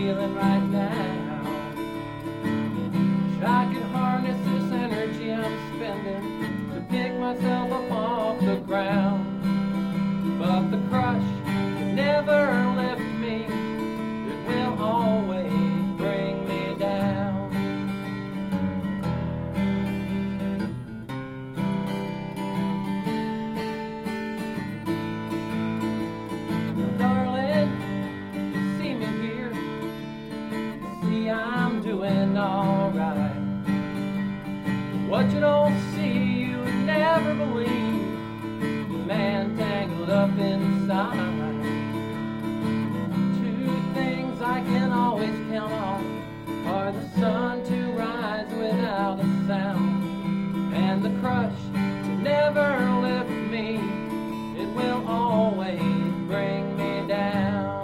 feeling right now. Wish I could harness this energy I'm spending to pick myself up off the ground. But the crush can never lift me, it will always bring me down. Now, darling, you see me here, see I'm doing alright. What you don't see, you would never believe. Man tangled up inside. Two things I can always count on are the sun to rise without a sound, and the crush to never lift me, it will always bring me down.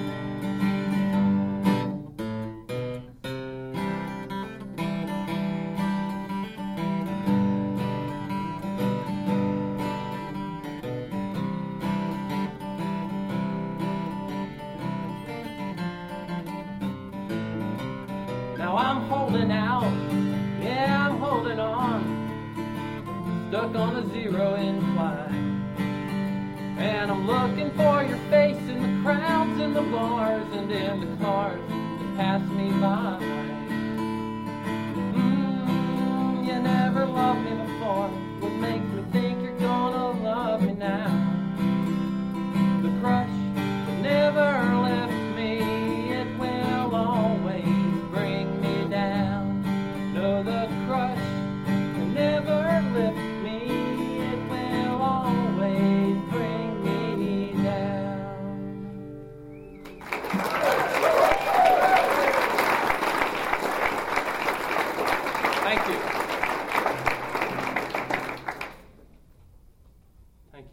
Now I'm holding out, yeah, I'm holding on, stuck on a zero incline. And I'm looking for your face in the crowds, in the bars, and in the cars that pass me by. You never loved me